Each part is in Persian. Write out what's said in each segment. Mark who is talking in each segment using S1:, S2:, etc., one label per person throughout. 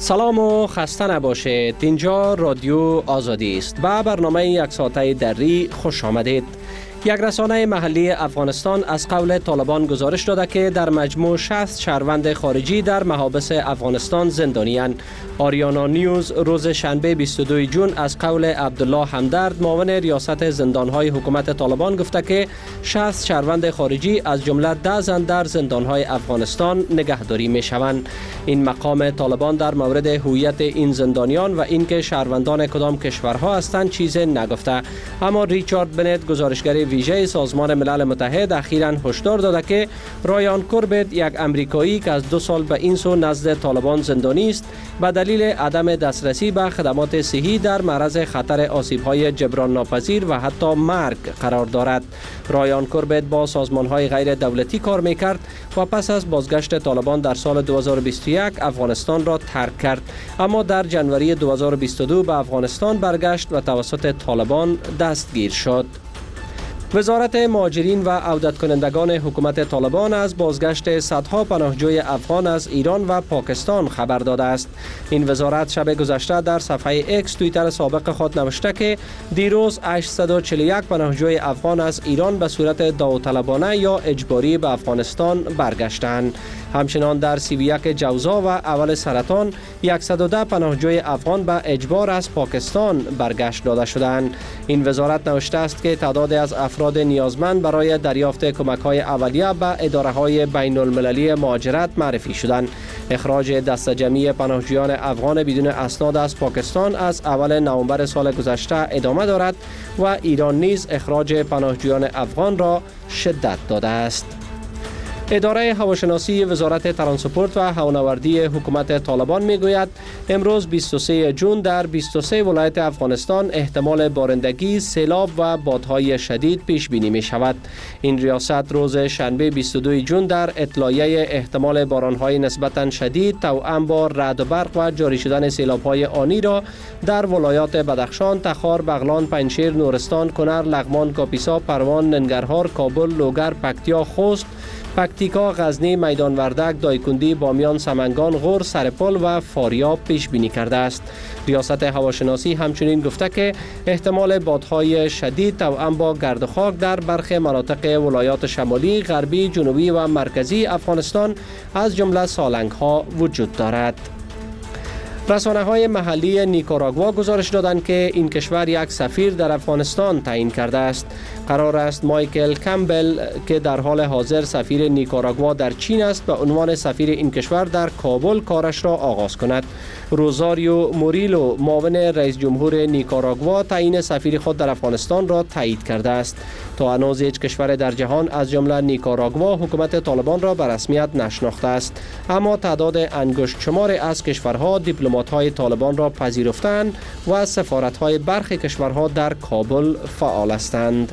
S1: سلام و خسته نباشید. اینجا رادیو آزادی است. با برنامه یک ساعته دری خوش آمدید. یک رسانه محلی افغانستان از قول طالبان گزارش داده که در مجموع 60 شهروند خارجی در محابس افغانستان زندانی‌اند. آریانا نیوز روز شنبه 22 جون از قول عبدالله همدرد معاون ریاست زندان‌های حکومت طالبان گفته که 60 شهروند خارجی از جمله 10 زن در زندان‌های افغانستان نگهداری می‌شوند. این مقام طالبان در مورد هویت این زندانیان و اینکه شهروندان کدام کشورها هستند چیزی نگفته، اما ریچارد بنت گزارشگر ویژه سازمان ملل متحد اخیراً هشدار داده که رایان کوربت، یک امریکایی که از 2 سال به این سو نزد طالبان زندانی است، به دلیل عدم دسترسی به خدمات صحی در معرض خطر آسیب‌های جبران ناپذیر و حتی مرگ قرار دارد. رایان کوربت با سازمان‌های غیر دولتی کار می‌کرد و پس از بازگشت طالبان در سال 2021 افغانستان را ترک کرد، اما در جنوری 2022 به افغانستان برگشت و توسط طالبان دستگیر شد. وزارت مهاجرین و عودت کنندگان حکومت طالبان از بازگشت صدها پناهجوی افغان از ایران و پاکستان خبر داده است. این وزارت شب گذشته در صفحه اکس توییتر سابق خود نوشته که دیروز 841 پناهجوی افغان از ایران به صورت داوطلبانه یا اجباری به افغانستان برگشتند. همچنان در 31 جوزا و اول سرطان 110 پناهجوی افغان به اجبار از پاکستان برگشت داده شدند. این وزارت نوشته است که تعدادی از افراد نیازمند برای دریافت کمک‌های اولیه به اداره‌های بین‌المللی مهاجرت معرفی شدند. اخراج دسته جمعی پناهجویان افغان بدون اسناد از پاکستان از اول نوامبر سال گذشته ادامه دارد و ایران نیز اخراج پناهجویان افغان را شدت داده است. اداره هواشناسی وزارت ترانسپورت و هوانوردی حکومت طالبان میگوید امروز 23 جون در 23 ولایت افغانستان احتمال بارندگی، سیلاب و بادهای شدید پیش بینی می شود. این ریاست روز شنبه 22 جون در اطلاعیه احتمال بارانهای نسبتاً شدید توأم با رعد و برق و جاری شدن سیلاب‌های آنی را در ولایات بدخشان، تخار، بغلان، پنجشیر، نورستان، کنر، لغمان، کاپیسا، پروان، ننگرهار، کابل، لوگر، پکتیا، خوست، پکتیکا، غزنی، میدان وردک، دایکندی، بامیان، سمنگان، غور، سرپل و فاریاب پیش بینی کرده است. ریاست هواشناسی همچنین گفته که احتمال بادهای شدید توأم با گرد و خاک در برخی مناطق ولایات شمالی، غربی، جنوبی و مرکزی افغانستان از جمله سالنگ‌ها وجود دارد. رسانه‌های محلی نیکاراگوا گزارش دادند که این کشور یک سفیر در افغانستان تعیین کرده است. قرار است مایکل کمبل که در حال حاضر سفیر نیکاراگوا در چین است به عنوان سفیر این کشور در کابل کارش را آغاز کند. روزاریو موریلو معاون رئیس جمهور نیکاراگوا تعیین سفیر خود در افغانستان را تایید کرده است. تا هنوز هیچ کشور در جهان از جمله نیکاراگوا حکومت طالبان را به رسمیت نشناخته است، اما تعداد انگشت شمار از کشورها دیپلمات‌های طالبان را پذیرفتند و سفارت‌های برخی کشورها در کابل فعال هستند.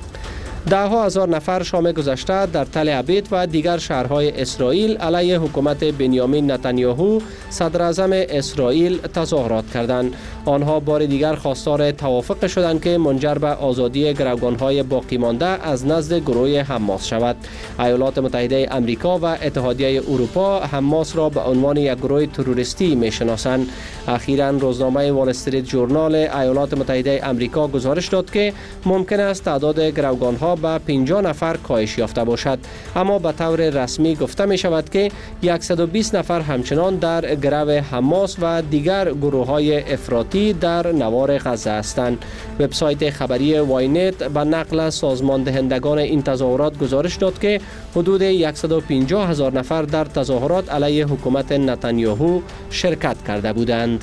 S1: ده‌ها هزار نفر شام گذشته در تل عبید و دیگر شهرهای اسرائیل علیه حکومت بنیامین نتانیاهو صدر اعظم اسرائیل تظاهرات کردند. آنها بار دیگر خواستار توافق شدند که منجر به آزادی گروگان‌های باقی مانده از نزد گروه حماس شود. ایالات متحده آمریکا و اتحادیه اروپا حماس را به عنوان یک گروه تروریستی می‌شناسند. اخیراً روزنامه وال استریت ژورنال ایالات متحده آمریکا گزارش داد که ممکن است تعداد گروگان‌ها به 50 نفر کاهش یافته باشد، اما به طور رسمی گفته می شود که 120 نفر همچنان در گرو حماس و دیگر گروه‌های افراطی در نوار غزه هستند. وبسایت خبری واینت به نقل سازمان دهندگان این تظاهرات گزارش داد که حدود 150 هزار نفر در تظاهرات علیه حکومت نتانیاهو شرکت کرده بودند.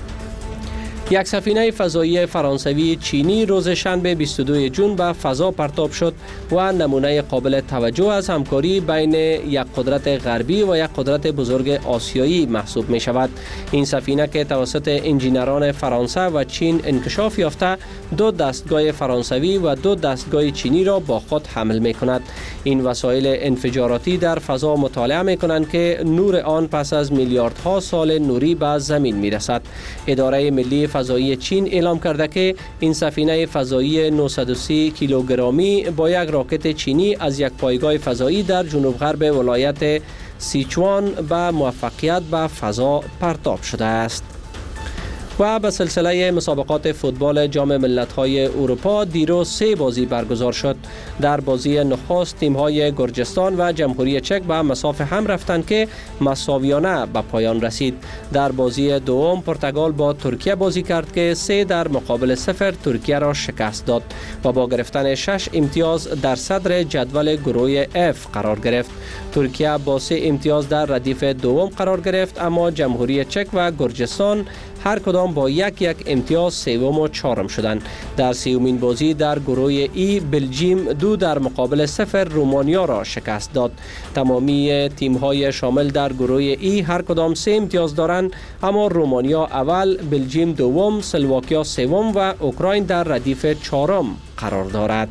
S1: یک سفینه فضایی فرانسوی چینی روز شنبه 22 جون به فضا پرتاب شد و نمونه قابل توجه از همکاری بین یک قدرت غربی و یک قدرت بزرگ آسیایی محسوب می شود. این سفینه که توسط انجینران فرانسه و چین انکشاف یافته 2 دستگاه فرانسوی و 2 دستگاه چینی را با خود حمل می کند. این وسایل انفجاراتی در فضا مطالعه می کنند که نور آن پس از میلیاردها سال نوری به زمین می رسد. اداره ملی فضایی چین اعلام کرده که این سفینه فضایی 930 کیلوگرامی با یک راکت چینی از یک پایگاه فضایی در جنوب غرب ولایت سیچوان به موفقیت به فضا پرتاب شده است. و به سلسله مسابقات فوتبال جام ملت‌های اروپا دیروز 3 بازی برگزار شد. در بازی نخست تیم‌های گرجستان و جمهوری چک به مساف هم رفتند که مساویانه به پایان رسید. در بازی دوم پرتغال با ترکیه بازی کرد که 3 در مقابل 0 ترکیه را شکست داد و با گرفتن 6 امتیاز در صدر جدول گروه F قرار گرفت. ترکیه با 3 امتیاز در ردیف دوم قرار گرفت، اما جمهوری چک و گرجستان هر کدام با یک امتیاز سوم و چهارم شدند. در سومین بازی در گروه ای بلژیم 2 در مقابل 0 رومانیا را شکست داد. تمامی تیم‌های شامل در گروه ای هر کدام 3 امتیاز دارند، اما رومانیا اول، بلژیم دوم، سلواکیا سوم و اوکراین در ردیف چهارم قرار دارد.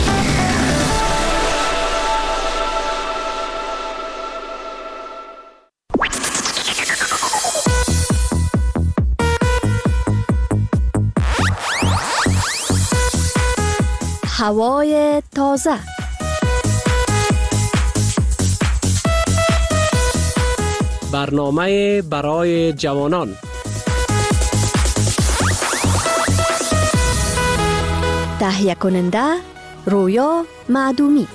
S2: هوای تازه.
S1: برنامه برای جوانان.
S2: تهیه کننده رویا معدومی.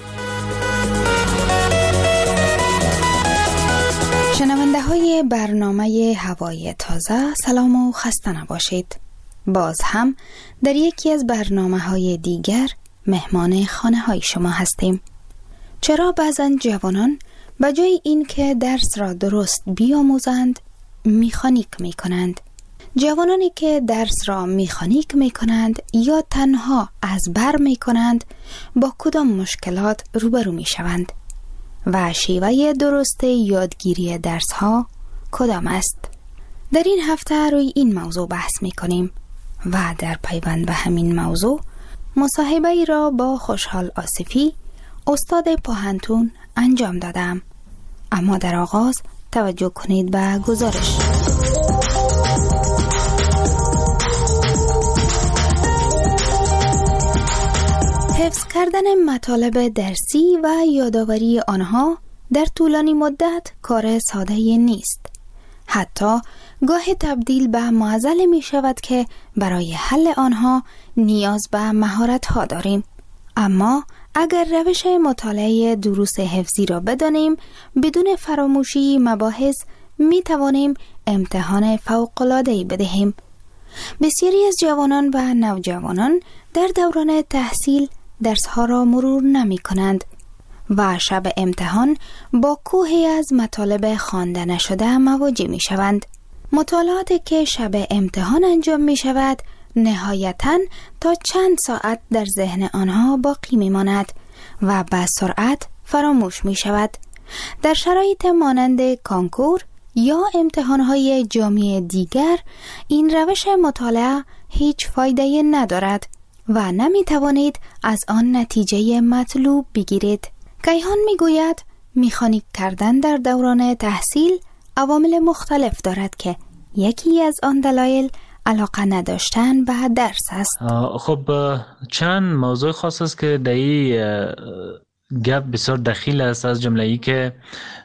S3: شنونده های برنامه هوای تازه، سلام و خسته نباشید. باز هم در یکی از برنامه های دیگر مهمان خانه های شما هستیم. چرا بعضا جوانان به جای این که درس را درست بیاموزند میخانیک می کنند؟ جوانانی که درس را میخانیک می کنند یا تنها از بر می کنند با کدام مشکلات روبرو می شوند؟ و شیوه درست یادگیری درس ها کدام است؟ در این هفته روی این موضوع بحث می کنیم و در پیوند به همین موضوع مصاحبه ای را با خوشحال آصفی، استاد پوهنتون انجام دادم. اما در آغاز توجه کنید به گزارش. حفظ کردن مطالب درسی و یادآوری آنها در طولانی مدت کار ساده نیست. حتی گاه تبدیل به معضل می شود که برای حل آنها نیاز به مهارت ها داریم. اما اگر روش مطالعه دروس حفظی را بدانیم، بدون فراموشی مباحث می توانیم امتحان فوق‌العاده‌ای بدهیم. بسیاری از جوانان و نوجوانان در دوران تحصیل درس ها را مرور نمی کنند و شب امتحان با کوهی از مطالب خوانده نشده مواجه می شوند. مطالعاتی که شب امتحان انجام می شود نهایتاً تا چند ساعت در ذهن آنها باقی می ماند و به سرعت فراموش می شود. در شرایط مانند کانکور یا امتحانهای جامعه دیگر این روش مطالعه هیچ فایده ندارد و نمی توانید از آن نتیجه مطلوب بگیرید. کیهان می گوید مکانیک کردن در دوران تحصیل عوامل مختلف دارد که یکی از آن دلایل علاقه نداشتن به درس است.
S4: خب چند موضوع خاص است که در این گپ بسیار دخیل است، از جمله ای که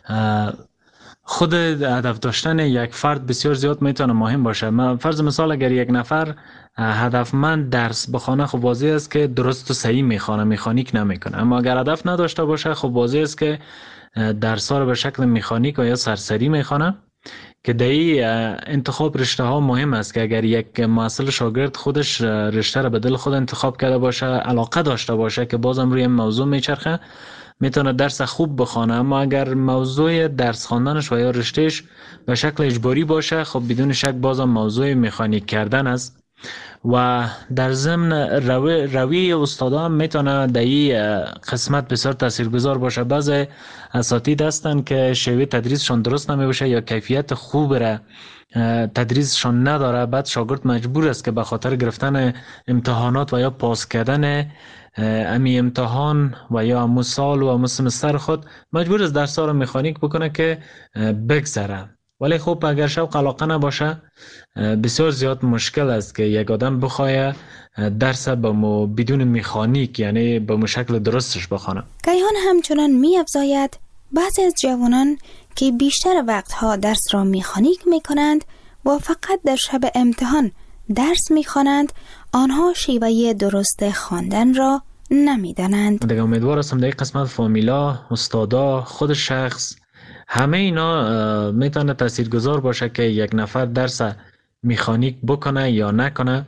S4: خود هدف داشتن یک فرد بسیار زیاد میتونه مهم باشه. فرض مثال اگر یک نفر هدفمند درس بخونه، خب واضح است که درست و صحیح میخونه، مکانیک نمیکنه. اما اگر هدف نداشته باشه، خب واضح است که درس ها رو به شکل مکانیک و یا سرسری میخونه، که در این انتخاب رشته ها مهم است که اگر یک محصل شاگرد خودش رشته رو به دل خود انتخاب کرده باشه، علاقه داشته باشه که بازم روی موضوع میچرخه، میتونه درس خوب بخونه. اما اگر موضوع درس خواندنش و یا رشتهش به شکل اجباری باشه، خب بدون شک بازم موضوع مکانیک کردن است. و در ضمن روی استادا هم میتونه در این قسمت بسیار تاثیرگذار باشه. بعضی اساتید هستن که شیوه تدریسشون درست نمیشه یا کیفیت خوب را تدریسشون نداره، بعد شاگرد مجبور است که به خاطر گرفتن امتحانات و یا پاس کردن امی امتحان و یا امو سال و امو سمستر خود مجبور است درس ها رو مکانیک بکنه که بگذره. ولی خب اگر شوق علاقه نباشه، بسیار زیاد مشکل است که یک آدم بخواه درس بدون مکانیک، یعنی به شکل درستش بخونه.
S3: کیهان همچنان می افزاید بعضی از جوانان که بیشتر وقتها درس را مکانیک میکنند و فقط در شب امتحان درس میخوانند، آنها شیوه درست خواندن را نمیدانند.
S4: دیگه امیدوار هستم در قسمت فامیلا، استادا، خود شخص، همه اینا میتونه تاثیرگذار باشه که یک نفر درس مکانیک بکنه یا نکنه.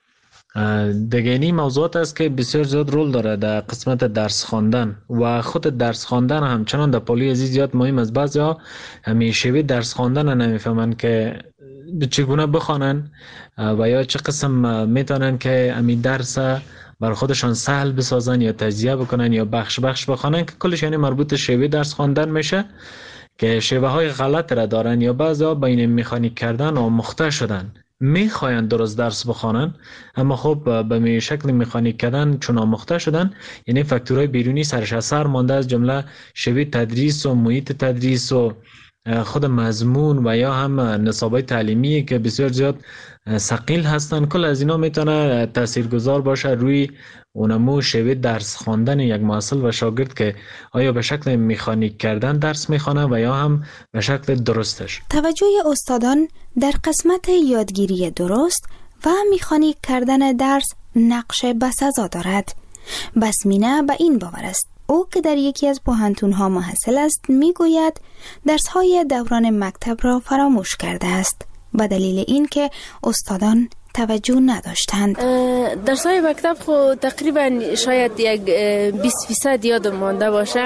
S4: دیگه این موضوعات است که بسیار زیاد رول داره در قسمت درس خواندن و خود درس خواندن همچنان در پالی عزیز زیاد مهم است. بعضیا همیشه درس خواندن نمیفهمن که چگونه بخوانن و یا چه قسم میتونن که امی درس بر خودشان سهل بسازن یا تجزیه بکنن یا بخش بخش بخوانن که کلش یعنی مربوط شیوه درس خواندن میشه که شیوه های غلط را دارن یا بعضیا بین مکانیک کردن آموخته شدن، میخواین درست درس بخوانن اما خب به شکل مکانیک کردن چون آموخته شدن یعنی فاکتورهای بیرونی سرش اثر مانده، از جمله شیوه تدریس و محیط تدریس و خود مضمون و یا هم نصابای تعلیمی که بسیار زیاد ثقیل هستن. کل از اینا میتونه تاثیرگذار باشه روی اونمو شیوه درس خواندن یک محصل و شاگرد که آیا به شکل مکانیک کردن درس میخوانه و یا هم به شکل درستش.
S3: توجه استادان در قسمت یادگیری درست و مکانیک کردن درس نقش بسزا دارد. بسمینه به این باور است. او که در یکی از پوهنتون‌ها محصل است میگوید درس‌های دوران مکتب را فراموش کرده است به دلیل اینکه استادان توجه نداشتند.
S5: درس‌های مکتب خود تقریبا شاید یک 20% یادم مانده باشه،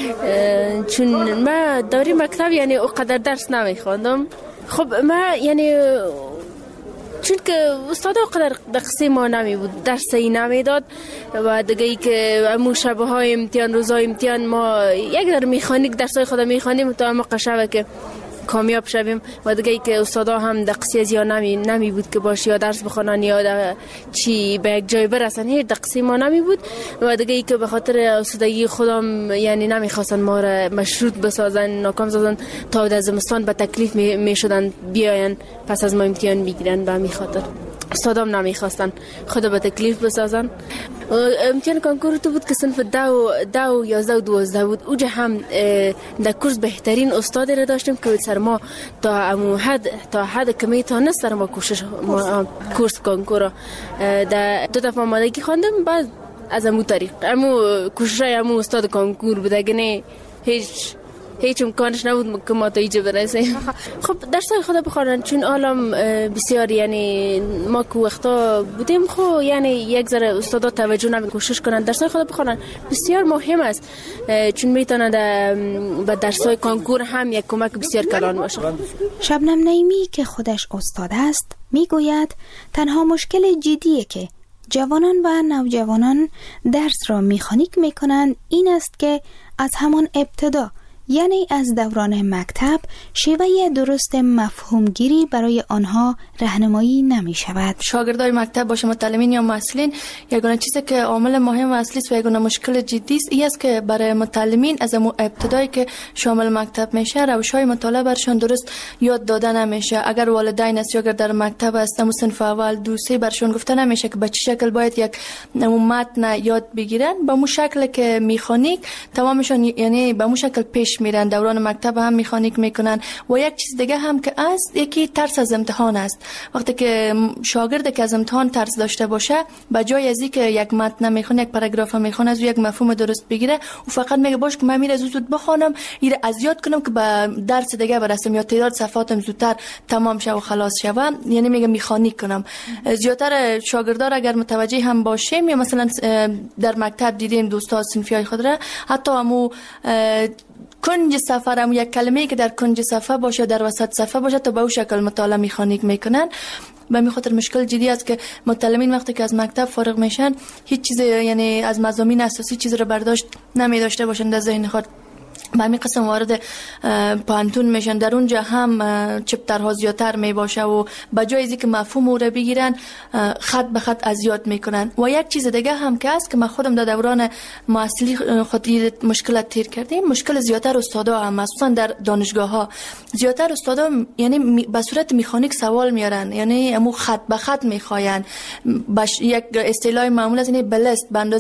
S5: چون من دوره مکتب یعنی اونقدر درس نمیخواندم. خب من یعنی چون که استاد قدر دقیقی ما نمی بود، درسی نمی داد و دیگه ای که امو شبه های امتحان، روزای امتحان ما یک در میخانیک درسای خود میخوانیم تا موقع شبه که کامیاب شویم و دیگه ای که استادا هم دقیقی زیاد نمی بود که باشه یا درس بخونن یا چی به یک جای برسن، هیچ دقیقی ما نمی بود و دیگه ای که به خاطر استادگی خودم یعنی نمیخواستن ما را مشروط بسازن، ناکام سازن تا در زمستان به تکلیف می شدن بیاین پس از ما امتحان میگیرن. به همین خاطر استادام نمیخواستن خود به تکلیف بسازن. امتحان کنکور تو بود که صنف 10 و 11 و 12 بود. اوجا هم در کورس بهترین استاد را داشتیم که سر ما تا حد که میتونه سر ما کورس کنکور در 2 دفعه آمادگی خواندم. بعد از امو طریق کوششای امو استاد کنکور بود، اگه نه هیچ امکانش نبود که ما تا اینجا برسیم. خب درسای خود بخوانن چون عالم بسیار یعنی ما که وقتا بودیم خب یعنی یک ذره استادا توجه نمی کوشش کنن درسای خود بخوانن بسیار مهم است، چون میتونه به درسای کنکور هم یک کمک بسیار کلان باشه.
S3: شبنم نعیمی که خودش استاد است میگوید تنها مشکل جدیه که جوانان و نوجوانان درس را مکانیک میکنند این است که از همان ابتدا یعنی از دوران مکتب شیوه درست مفهومگیری برای آنها راهنمایی نمی شود.
S6: شاگردای مکتب باشه متعلمین یا محصلین یگانه چیزی که عامل مهم و اصلی است و یگانه مشکل جدی است این است که برای متعلمین از ابتدایی که شامل مکتب میشه روش‌های مطالعه برشان درست یاد داده نمیشه. اگر والدین است یا اگر در مکتب است صنف اول 2 3 برشان گفته نمیشه که به چه شکل باید یک متن یاد بگیرن، به مو شکل که مکانیک تمامشون یعنی به مو شکل پیش میرن. دوران مکتب هم مکانیک میکنن و یک چیز دیگه هم که است یکی ترس از امتحان است. وقتی که شاگرد که از امتحان ترس داشته باشه به جای از اینکه یک متن میخونه یک پاراگراف میخونه از یک مفهوم درست بگیره و فقط میگه باش که من میره زود بخونم ایره از یاد کنم که به درس دیگه برسم یا تعداد صفحاتم زودتر تمام شه و خلاص شه، یعنی میگه مکانیک کنم. زیاتر شاگردان اگر متوجه هم باشیم یا مثلا در مکتب دیدیم دوستا صنفیای خود را حتی همو کنج صفحه هم یک کلمه‌ای که در کنج صفحه باشه در وسط صفحه باشه تا به اون شکل مطالعه مکانیک میکنن. به همین خاطر مشکل جدی است که متعلمین وقتی که از مکتب فارغ میشن هیچ چیز یعنی از مضامین اساسی چیز رو برداشت نمی داشته باشن در ذهن خود. به همین قسم وارد پانتون میشن، در اونجا هم چپترها زیادتر می باشه و به جای اینکه مفهوم او رو بگیرن خط به خط از یاد میکنن. و یک چیز دیگه هم که است که من خودم در دوران محصلی خود مشکل تیر کردیم، مشکل زیادتر استادا هم مخصوصا در دانشگاه ها زیادتر استادا یعنی به صورت مکانیک سوال میارن، یعنی امو خط به خط میخواین. یک اصطلاح معمول است یعنی بلست به اندازه